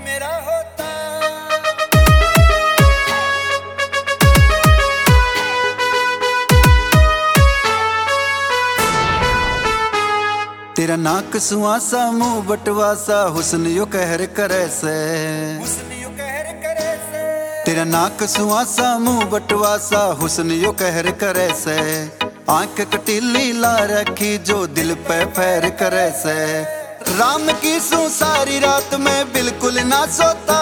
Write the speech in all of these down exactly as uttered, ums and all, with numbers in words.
मेरा होता। तेरा नाक सुहासा मुंह बटवासा हुस्न यो कहर करे से, हुस्न यो कहर करे से। तेरा नाक सुहासा मुंह बटवासा हुस्न यो कहर करे से। आंख कटीली ला रखी जो दिल पे फैर करे से। राम की सू सारी रात में बिल्कुल ना सोता।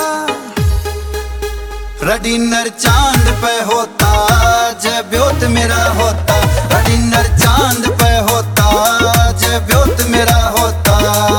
डिनर चांद पे होता जय ब्योत मेरा होता। डिनर चांद पे होता जय ब्योत मेरा होता।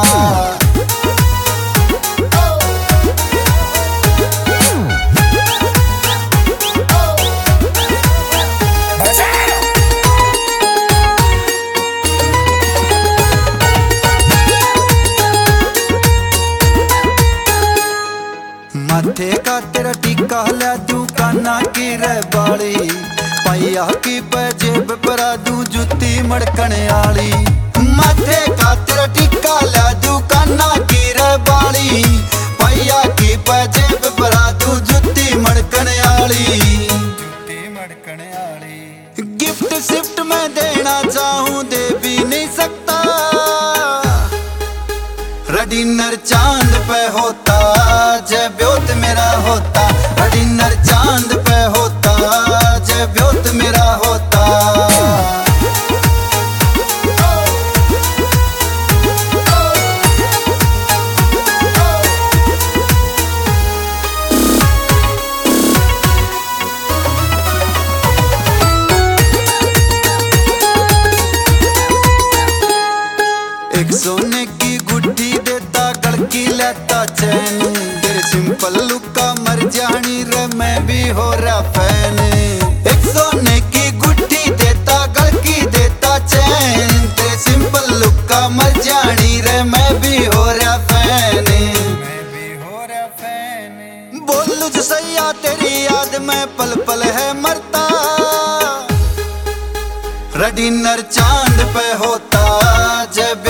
माथे का तेरा टिक्का ला दू काना की रे बाली। पैया की जेब परा दू जुत्ती मड़कने आली। माथे का तेरा टिक्का ला दू काना की रे बाली। पैया की जेब परा दू जुत्ती मड़कने आली। जुत्ती मड़कने आली। गिफ्ट शिफ्ट में देना चाहूं दे भी नहीं सकता। डिनर चांद पे होता जय ब्योत मेरा होता। डिनर चांद पे होता जय ब्योत मेरा होता। एक सोने की गुड्डी देता गड़की लेता चैन। तेरे सिंपल लुक का मर जानी रे मैं भी हो रहा फैन। एक सोने की गुड्डी देता गड़की देता चैन। तेरे सिंपल लुक का मर जानी रे मैं भी हो रहा फैन। मैं भी हो रहा फैन। बोलू जो सैया तेरी याद में पल पल है मरता। डिनर चांद पे होता जय